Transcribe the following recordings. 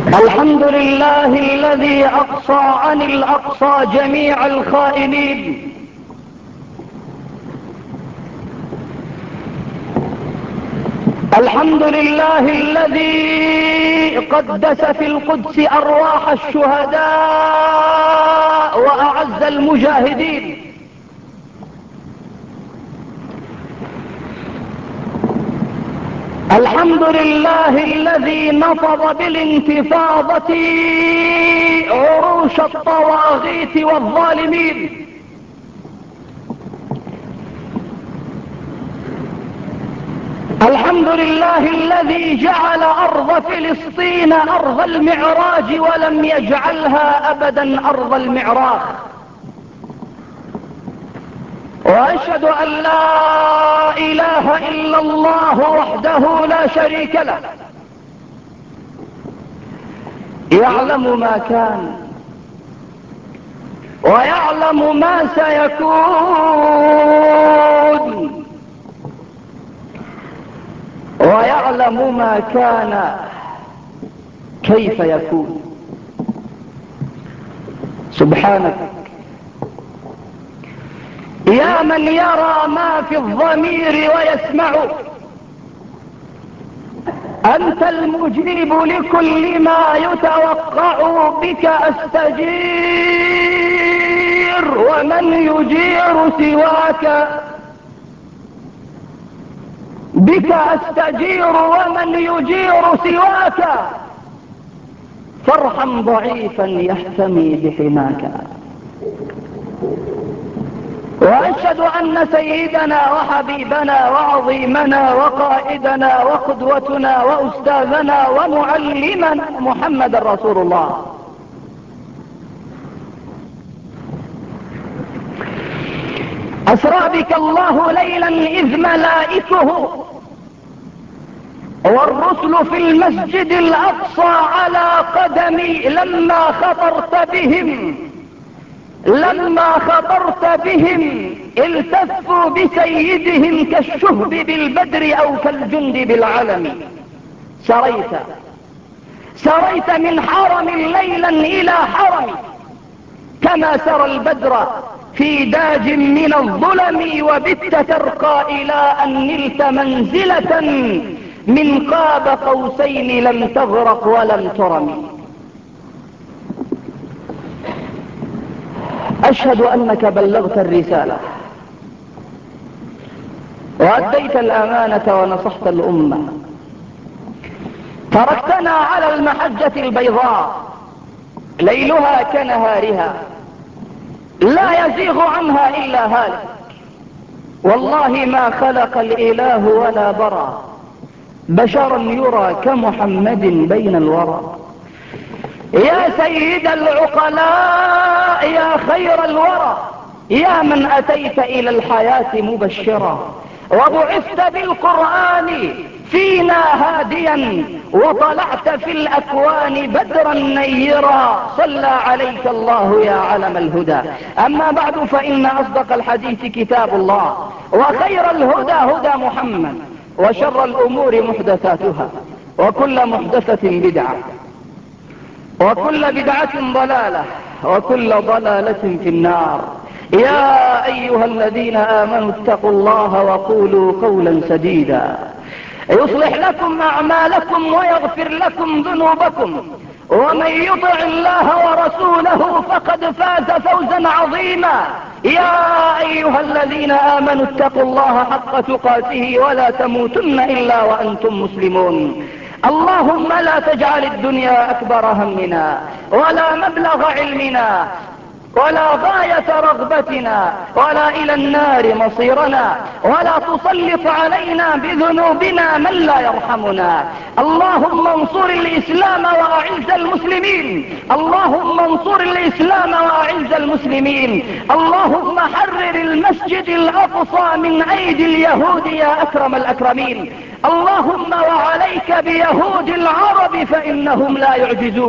الحمد لله الذي أقصى عن الأقصى جميع الخائنين. الحمد لله الذي قدس في القدس أرواح الشهداء وأعز المجاهدين. الحمد لله الذي نفض بالانتفاضة عروش الطواغيت والظالمين. الحمد لله الذي جعل أرض فلسطين أرض المعراج ولم يجعلها أبدا أرض المعراخ. وأشهد أن لا إله إلا الله وحده لا شريك له، يعلم ما كان ويعلم ما سيكون ويعلم ما كان كيف يكون. سبحانك يا من يرى ما في الضمير ويسمع، أنت المجيب لكل ما يتوقع. بك أستجير ومن يجير سواك، بك أستجير ومن يجير سواك، فارحم ضعيفا يحتمي بحماك. وأشهد أن سيدنا وحبيبنا وعظيمنا وقائدنا وقدوتنا وأستاذنا ومعلمنا محمد رسول الله. أسرى بك الله ليلا إذ ملائكه والرسل في المسجد الأقصى على قدمي لما خطرت بهم التفوا بسيدهم كالشهب بالبدر أو كالجند بالعلم. سريت من حرم ليلا إلى حرم، كما سرى البدر في داج من الظلم، وبت ترقى إلى أن نلت منزلة من قاب قوسين لم تغرق ولم ترم. أشهد أنك بلغت الرسالة وأديت الأمانة ونصحت الأمة، تركتنا على المحجة البيضاء ليلها كنهارها، لا يزيغ عنها إلا هالك. والله ما خلق الإله ولا برى بشرا يرى كمحمد بين الورى. يا سيد العقلاء يا خير الورى، يا من أتيت إلى الحياة مبشرا، وبعثت بالقرآن فينا هاديا، وطلعت في الأكوان بدرا نيرا. صلى عليك الله يا علم الهدى. أما بعد، فإن أصدق الحديث كتاب الله، وخير الهدى هدى محمد، وشر الأمور محدثاتها، وكل محدثة بدعة، وكل بدعة ضلالة، وكل ضلالة في النار. يا أيها الذين آمنوا اتقوا الله وقولوا قولا سديدا يصلح لكم أعمالكم ويغفر لكم ذنوبكم، ومن يطع الله ورسوله فقد فاز فوزا عظيما. يا أيها الذين آمنوا اتقوا الله حق تقاته ولا تموتن إلا وأنتم مسلمون. اللهم لا تجعل الدنيا أكبر همنا ولا مبلغ علمنا ولا غاية رغبتنا ولا إلى النار مصيرنا، ولا تسلط علينا بذنوبنا من لا يرحمنا. اللهم انصر الإسلام وأعز المسلمين، اللهم انصر الإسلام وأعز المسلمين. اللهم حرر المسجد الأقصى من أيدي اليهود يا أكرم الأكرمين. اللهم وعليك بيهود العرب فإنهم لا يعجزونك.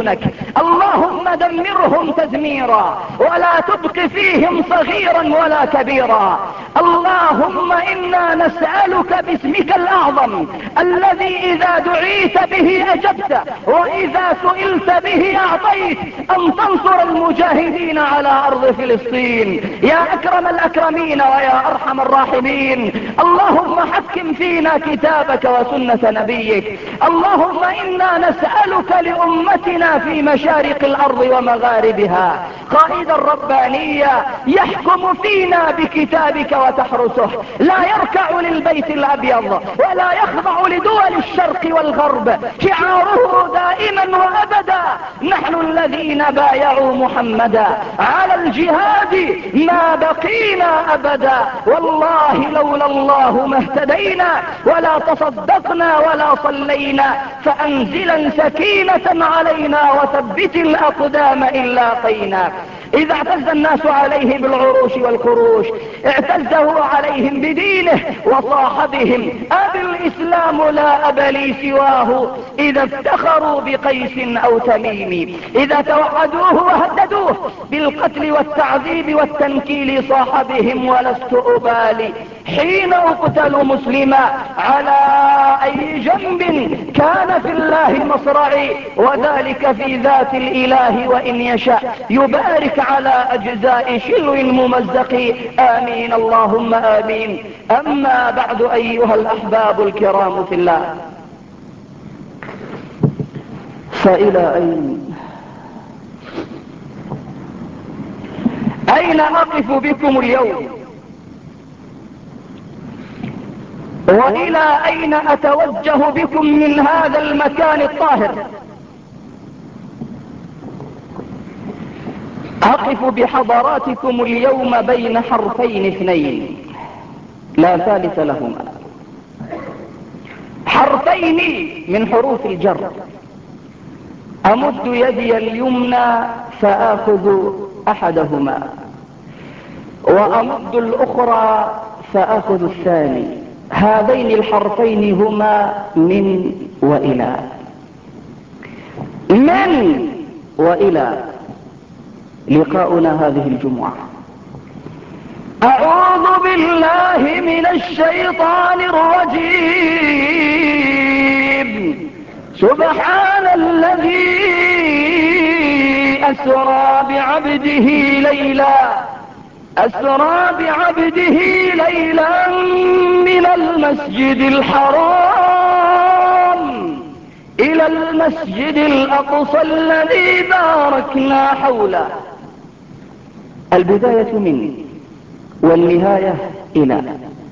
اللهم دمرهم تدميرا ولا تبق فيهم صغيرا ولا كبيرا. اللهم إنا نسألك باسمك الأعظم الذي إذا دعيت به أجبت وإذا سئلت به أعطيت أن تنصر المجاهدين على أرض فلسطين يا أكرم الأكرمين ويا أرحم الراحمين. اللهم حكم فينا كتابك وسنة نبيك. اللهم إنا نسألك لأمتنا في مشارق الأرض ومغاربها قائدا ربانيا يحكم فينا بكتابك وتحرسه، لا يركع للبيت الأبيض ولا يخضع لدول الشرق والغرب، شعاره دائما وأبدا نحن الذين بايعوا محمدا على الجهاد ما بقينا أبدا. والله لولا الله ما اهتدينا ولا تصدقنا ولا صلينا، فأنزلا سكينة علينا وثبت الأقدام إن لاقينا. إذا اعتز الناس عليه بالعروش والكروش اعتزه عليهم بدينه وصاحبهم. أبي الإسلام لا أب لي سواه إذا افتخروا بقيس أو تميم. إذا توعدوه وهددوه بالقتل والتعذيب والتنكيل صاحبهم ولست أبالي حين أقتل مسلما على أي جنب كان في الله مصرعي، وذلك في ذات الإله وإن يشاء يبارك على أجزاء شلو ممزق. آمين اللهم آمين. أما بعد أيها الأحباب الكرام في الله، فإلى أين أقف بكم اليوم؟ وإلى أين أتوجه بكم من هذا المكان الطاهر؟ أقف بحضراتكم اليوم بين حرفين اثنين لا ثالث لهما، حرفين من حروف الجر. أمد يدي اليمنى فآخذ أحدهما وأمد الأخرى فآخذ الثاني. هذين الحرفين هما من وإلى. من وإلى لقاؤنا هذه الجمعة. أعوذ بالله من الشيطان الرجيم. سبحان الذي أسرى بعبده ليلا من المسجد الحرام إلى المسجد الأقصى الذي باركنا حوله. البداية من والنهاية إلى.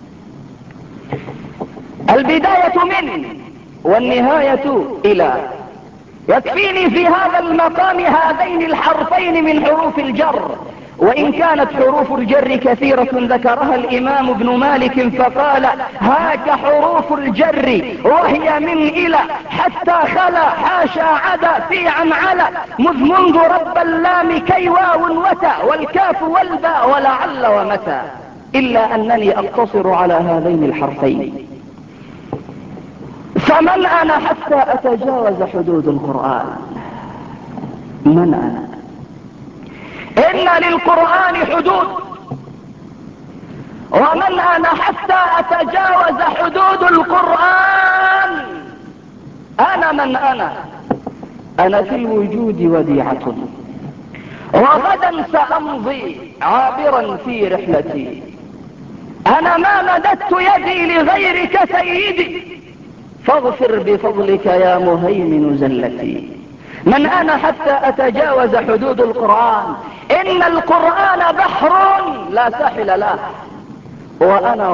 البداية من والنهاية إلى. يكفيني في هذا المقام هذين الحرفين من حروف الجر، وإن كانت حروف الجر كثيرة ذكرها الإمام ابن مالك فقال: هاك حروف الجر وهي من إلى حتى خلا حاشا عدا في عن على منذ رب اللام كي واو وتا والكاف والباء ولعل ومتى، إلا أنني أقتصر على هذين الحرفين. فمن أنا حتى أتجاوز حدود القرآن؟ من أنا؟ إن للقرآن حدود، ومن أنا حتى أتجاوز حدود القرآن؟ أنا من أنا في الوجود وديعة، وغدا سأمضي عابرا في رحلتي. أنا ما مددت يدي لغيرك سيدي، فاغفر بفضلك يا مهيمن زلتي. من أنا حتى أتجاوز حدود القرآن؟ إن القرآن بحر لا ساحل له، وأنا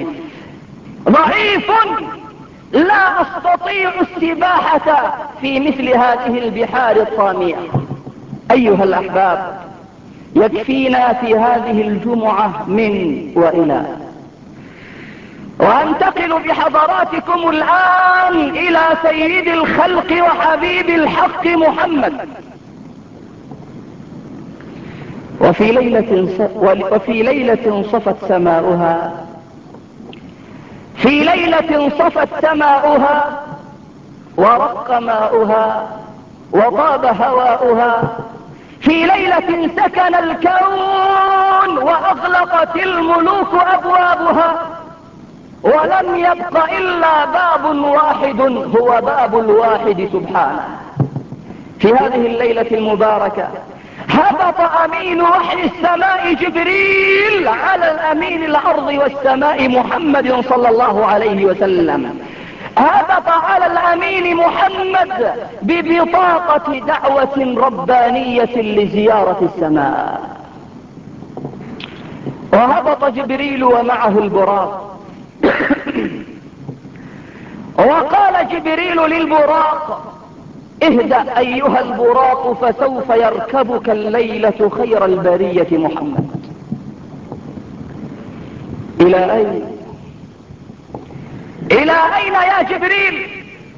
ضعيف لا أستطيع السباحة في مثل هذه البحار الطامية. أيها الأحباب، يكفينا في هذه الجمعة من وإلى. وانتقل بحضراتكم الآن إلى سيد الخلق وحبيب الحق محمد. وفي ليلة صفت سماؤها ورق ماؤها وطاب هواؤها، في ليلة سكن الكون وأغلقت الملوك أبوابها، ولم يبق إلا باب واحد هو باب الواحد سبحانه. في هذه الليلة المباركة هبط أمين وحي السماء جبريل على الأمين الأرض والسماء محمد صلى الله عليه وسلم. هبط على الأمين محمد ببطاقة دعوة ربانية لزيارة السماء. وهبط جبريل ومعه البراق وقال جبريل للبراق: اهدأ أيها البراق فسوف يركبك الليلة خير البرية محمد. إلى أين؟ إلى أين يا جبريل؟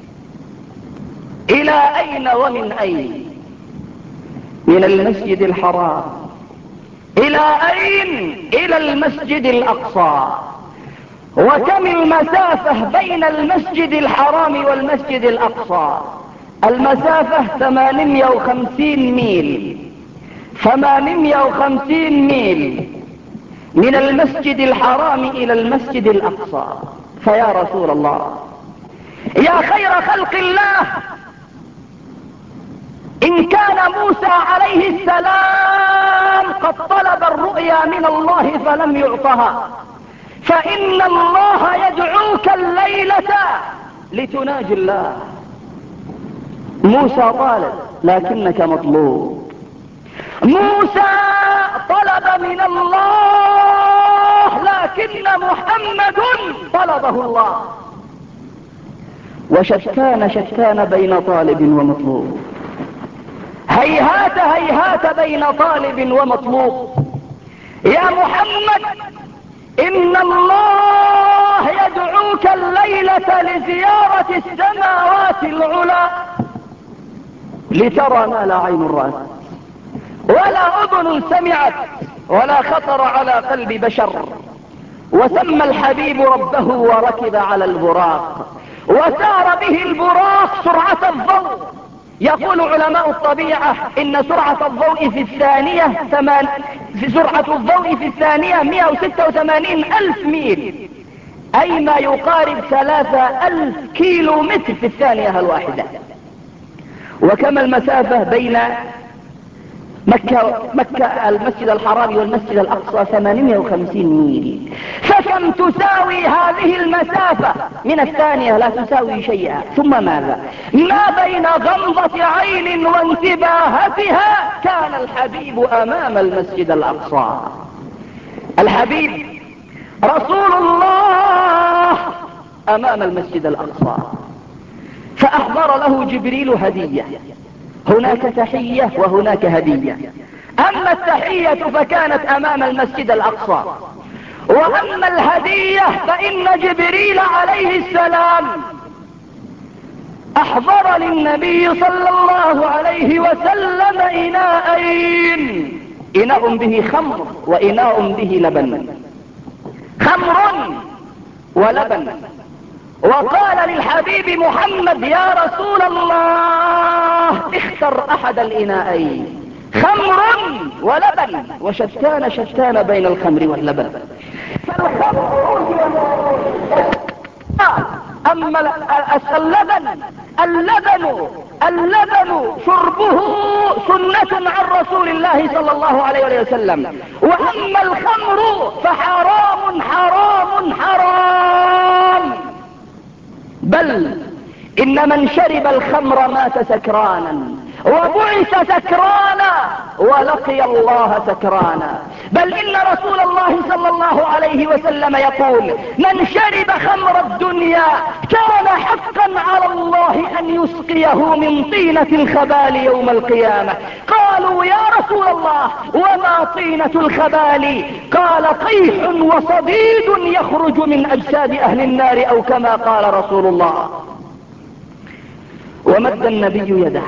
إلى أين ومن أين؟ من المسجد الحرام. إلى أين؟ إلى المسجد الأقصى. وكم المسافة بين المسجد الحرام والمسجد الأقصى؟ المسافة 850 ميل. 850 ميل من المسجد الحرام إلى المسجد الأقصى. فيا رسول الله، يا خير خلق الله، إن كان موسى عليه السلام قد طلب الرؤيا من الله فلم يعطها، فإن الله يدعوك الليلة لتناجي الله. موسى طالب لكنك مطلوب. موسى طلب من الله لكن محمد طلبه الله. وشتان شتان بين طالب ومطلوب. هيهات هيهات بين طالب ومطلوب. يا محمد، إن الله يدعوك الليلة لزيارة السماوات العلى لترى ما لا عين رأت ولا أذن سمعت ولا خطر على قلب بشر. وسمى الحبيب ربه وركب على البراق وسار به البراق سرعة الضوء. يقول علماء الطبيعة إن سرعة الضوء في الثانية 186 ألف ميل، أي ما يقارب 3000 كيلو متر في الثانية الواحدة. وكما المسافة بين مكة المسجد الحرام والمسجد الأقصى 850 ميل. فكم تساوي هذه المسافة من الثانية؟ لا تساوي شيئا. ثم ماذا؟ ما بين غمضة عين وانتباهتها كان الحبيب أمام المسجد الأقصى. الحبيب رسول الله أمام المسجد الأقصى، فأحضر له جبريل هدية. هناك تحية وهناك هدية. أما التحية فكانت أمام المسجد الأقصى، وأما الهدية فإن جبريل عليه السلام أحضر للنبي صلى الله عليه وسلم إناءين، إناء به خمر وإناء به لبن. خمر ولبن. وقال للحبيب محمد: يا رسول الله، اختر أحد الإناءين، خمر ولبن. وشتان شتان بين الخمر واللبن. أما اللبن شربه سنة عن رسول الله صلى الله عليه وسلم. وأما الخمر فحرام حرام حرام. بل إن من شرب الخمر مات سكرانا وبعث سكرانا ولقي الله سكرانا. بل إن رسول الله صلى الله عليه وسلم يقول: من شرب خمر الدنيا كان حقا على الله أن يسقيه من طينة الخبال يوم القيامة. قالوا: يا رسول الله، وما طينة الخبال؟ قال: قيح وصديد يخرج من أجساد أهل النار، أو كما قال رسول الله. ومد النبي يده،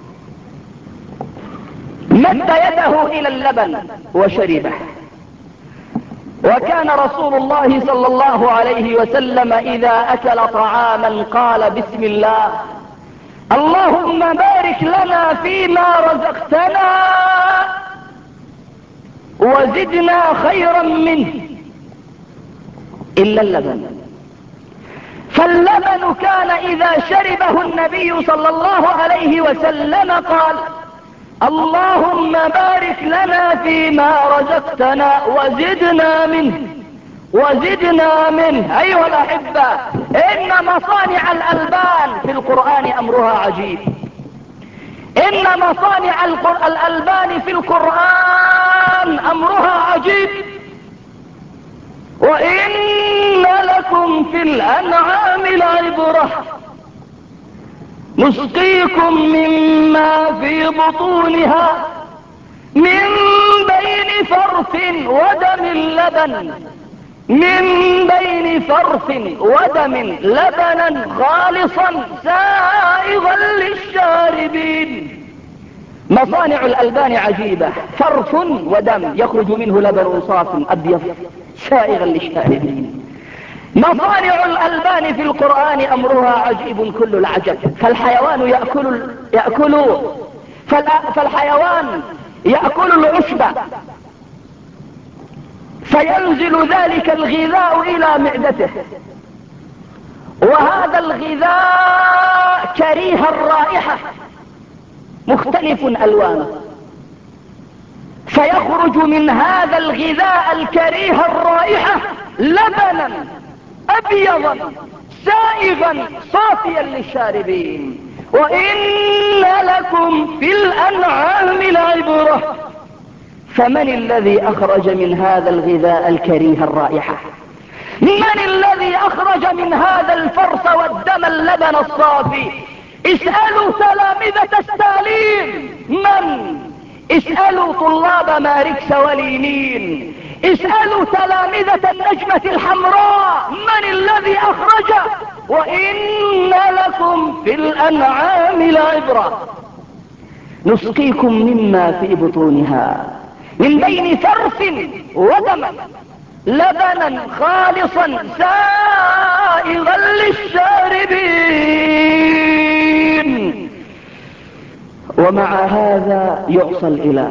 مد يده إلى اللبن وشربه. وكان رسول الله صلى الله عليه وسلم إذا أكل طعاما قال: بسم الله. اللهم بارك لنا فيما رزقتنا وزدنا خيرا منه إلا اللبن. فاللبن كان إذا شربه النبي صلى الله عليه وسلم قال اللهم بارك لنا فيما رزقتنا وزدنا منه وزدنا منه. أيها الأحبة، إن مصانع الألبان في القرآن أمرها عجيب. إن مصانع الألبان في القرآن أمرها عجيب. وإن لكم في الأنعام لعبرة نسقيكم مما في بطونها من بين فرث ودم لبن من بين فرث ودم لبنا خالصا سائغا للشاربين. مصانع الألبان عجيبة. فرث ودم يخرج منه لبن صاف أبيض سائغا للشاربين. مصانع الألبان في القرآن أمرها عجيب كل العجب. فالحيوان يأكل العشب فينزل ذلك الغذاء إلى معدته، وهذا الغذاء كريه الرائحة مختلف ألوانه، فيخرج من هذا الغذاء الكريه الرائحة لبنا أبيضا سائغا صافيا للشاربين. وإن لكم في الأنعام لعبرة. فمن الذي أخرج من هذا الغذاء الكريه الرائحة؟ من الذي أخرج من هذا الفرث والدم اللبن الصافي؟ اسألوا تلامذة ستالين. من؟ اسألوا طلاب ماركس ولينين. اسألوا تلامذة النجمة الحمراء. من الذي أخرج؟ وإن لكم في الأنعام لعبرة نسقيكم مما في بطونها من بين فرث ودم لبنا خالصا سائغا للشاربين. ومع هذا يعصى الإله،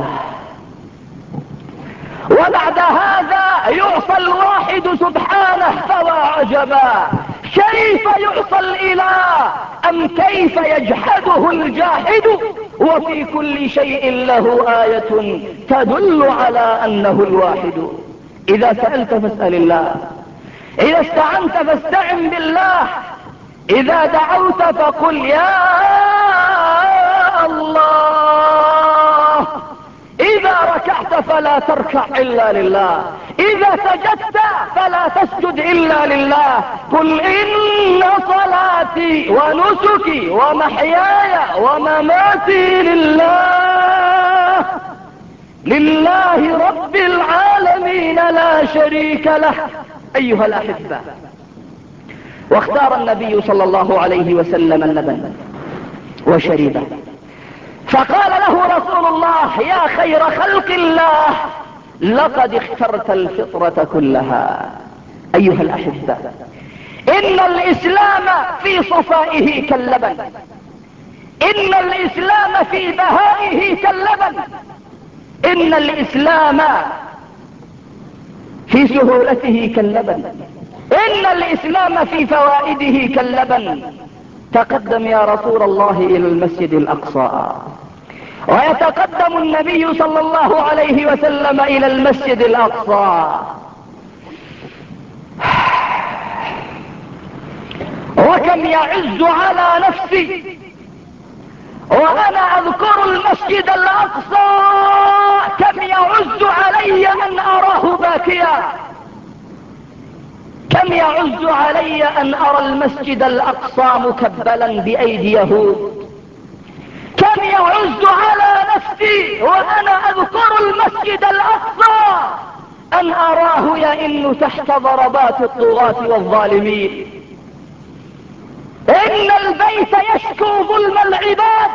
وبعد هذا يعصى الواحد سبحانه. فوا عجبا كيف يعصى الإله، أم كيف يجحده الجاحد وفي كل شيء له آية تدل على أنه الواحد. إذا سألت فاسأل الله، إذا استعنت فاستعن بالله، إذا دعوت فقل يا الله. إذا ركعت فلا تركع إلا لله، إذا سجدت فلا تسجد إلا لله. قل إن صلاتي ونسكي ومحياي ومماتي لله رب العالمين لا شريك له. أيها الأحبة، واختار النبي صلى الله عليه وسلم اللبن وشربه، فقال له رسول الله يا خير خلق الله لقد اخترت الفطرة كلها. أيها الأحبة، إن الإسلام في صفائه كاللبن، إن الإسلام في بهائه كاللبن، إن الإسلام في سهولته كاللبن، إن الإسلام في فوائده كاللبن. تقدم يا رسول الله إلى المسجد الأقصى، ويتقدم النبي صلى الله عليه وسلم إلى المسجد الأقصى، وكم يعز على نفسي وأنا أذكر المسجد الأقصى، كم يعز علي أن أراه باكيا، كم يعز علي أن أرى المسجد الأقصى مكبلا بأيدي يهود، كم يعز على نفسي وأنا أذكر المسجد الأقصى أن أراه يئن تحت ضربات الطغاة والظالمين. إن البيت يشكو ظلم العباد،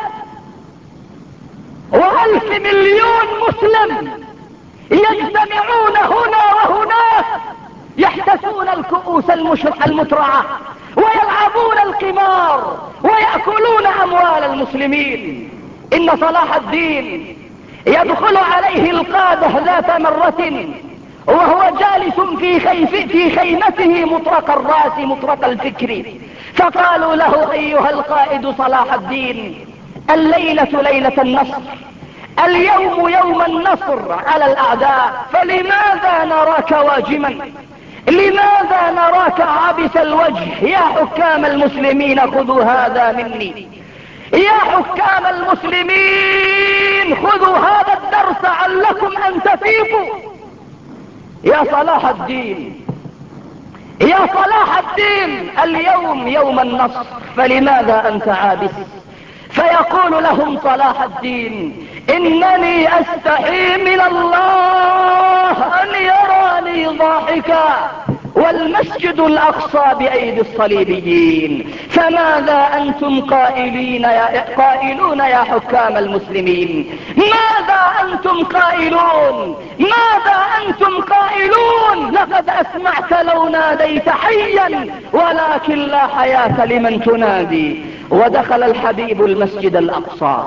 و1,000 مليون مسلم يجتمعون هنا وهناك، يحتسون الكؤوس المترعة ويلعبون القمار ويأكلون أموال المسلمين. إن صلاح الدين يدخل عليه القادة ذات مرة وهو جالس في خيمته مطرق الرأس مطرق الفكر، فقالوا له: أيها القائد صلاح الدين، الليلة ليلة النصر، اليوم يوم النصر على الأعداء، فلماذا نراك واجما؟ لماذا نراك عابس الوجه؟ يا حكام المسلمين خذوا هذا مني، يا حكام المسلمين خذوا هذا الدرس علكم أن تفيقوا. يا صلاح الدين، يا صلاح الدين، اليوم يوم النصر، فلماذا أنت عابس؟ فيقول لهم صلاح الدين: إنني أستحي من الله أن يراني ضاحكا والمسجد الأقصى بأيدي الصليبيين، فماذا أنتم قائلون يا حكام المسلمين؟ ماذا أنتم قائلون؟ ماذا أنتم قائلون؟ لقد أسمعت لو ناديت حيا، ولكن لا حياة لمن تنادي. ودخل الحبيب المسجد الأقصى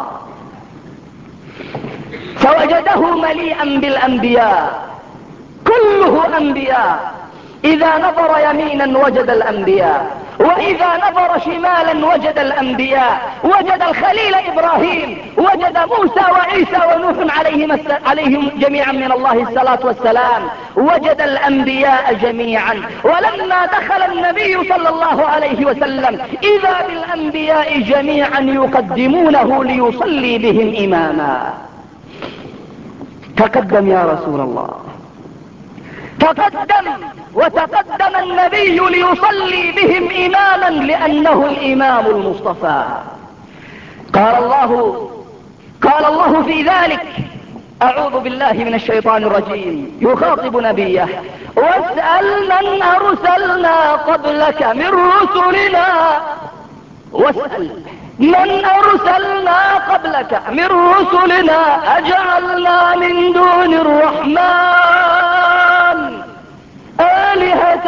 فوجده مليئا بالأنبياء، كله أنبياء. إذا نظر يمينا وجد الأنبياء، وإذا نظر شمالا وجد الأنبياء، وجد الخليل إبراهيم، وجد موسى وعيسى ونوح عليهم جميعا من الله الصلاة والسلام، وجد الأنبياء جميعا. ولما دخل النبي صلى الله عليه وسلم إذا بالأنبياء جميعا يقدمونه ليصلي بهم إماما. تقدم يا رسول الله، تقدم. وتقدم النبي ليصلي بهم إماما لأنه الإمام المصطفى. قال الله في ذلك: أعوذ بالله من الشيطان الرجيم، يخاطب نبيه: واسأل من أرسلنا قبلك من رسلنا، واسأل من أرسلنا قبلك من رسلنا أجعلنا من دون الرحمن آلهة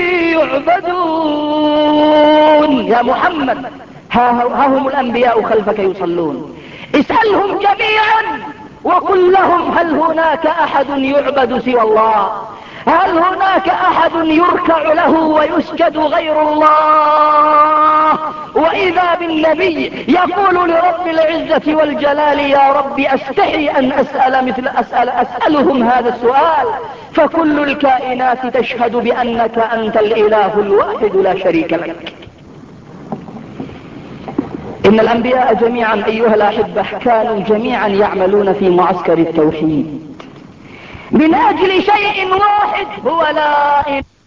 يعبدون. يا محمد، ها هم الأنبياء خلفك يصلون، اسألهم جميعا وقل لهم: هل هناك أحد يعبد سوى الله؟ هل هناك أحد يركع له ويسجد غير الله؟ وإذا بالنبي يقول لرب العزة والجلال: يا رب أستحي أن أسألهم هذا السؤال، فكل الكائنات تشهد بأنك أنت الإله الواحد لا شريك لك. إن الأنبياء جميعا أيها الأحبة كانوا جميعا يعملون في معسكر التوحيد من أجل شيء واحد، هو لا إله